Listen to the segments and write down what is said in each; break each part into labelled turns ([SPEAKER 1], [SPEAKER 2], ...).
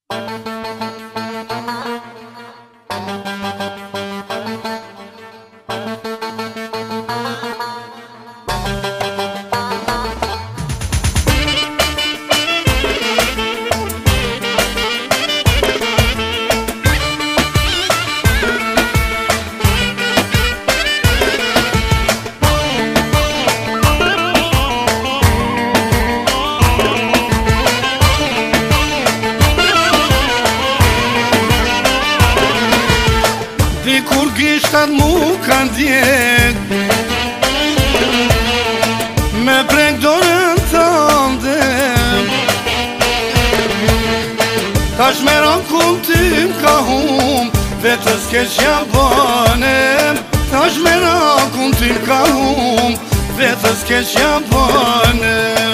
[SPEAKER 1] Kur gishtat mu kanë djek Me prek dorën tënde Tash me rankun ty m'ka hum Vetës keq ja bënem Tash me rankun ty m'ka hum Vetës keq ja bënem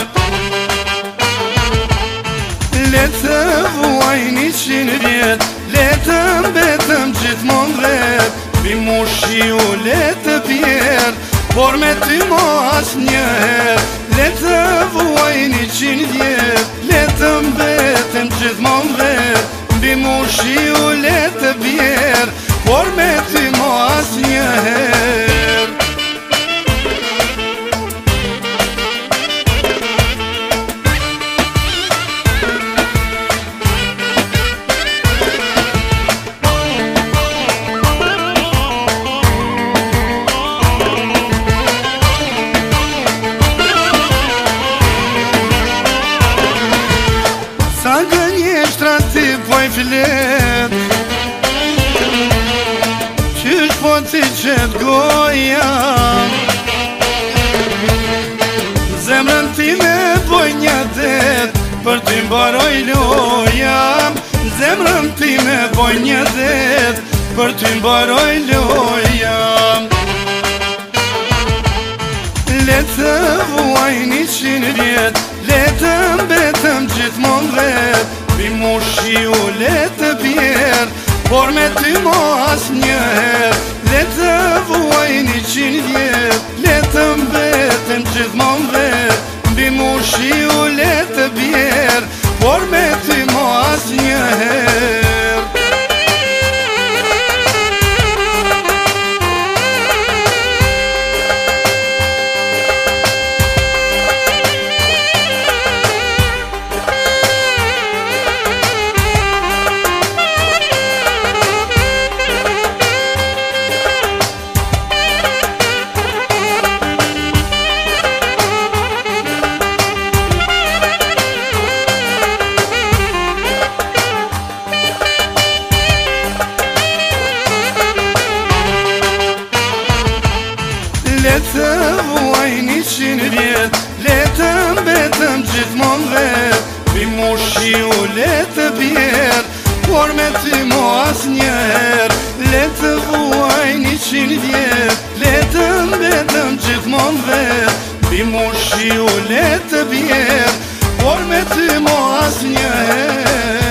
[SPEAKER 1] Letë vuaj 100 vjet Letë mbetëm gjithmon vret Bi mu shiu letë pjer Por me ty mo as njerë Letë vuaj 100 vjet Letë mbetëm gjithmon vret Bi mu shiu letë pjer Por me ty mo as njerë Sa gënjeshtra ti poj filet Qysh po ti qet goja Zemrën ti me poj një det Për ty mbaroj loja Zemrën ti me poj një det Për ty mbaroj loja Letë vuaj 100 vjet Letë mbetëm gjithmon vret Bi mu shiu letë pjer Por me ty mo as njerë Letë vuaj 100 vjet Letë mbetëm gjithmon vret Bi mu shiu letë pjer Por me ty mo as njerë Letë vuaj 100 vjet Letë mbetëm gjithmon vet Bi mu shiu letë pjer Por me ty mo as njerë Letë vuaj 100 vjet Letë mbetëm gjithmon vet Bi mu shiu letë pjer Por me ty mo as njerë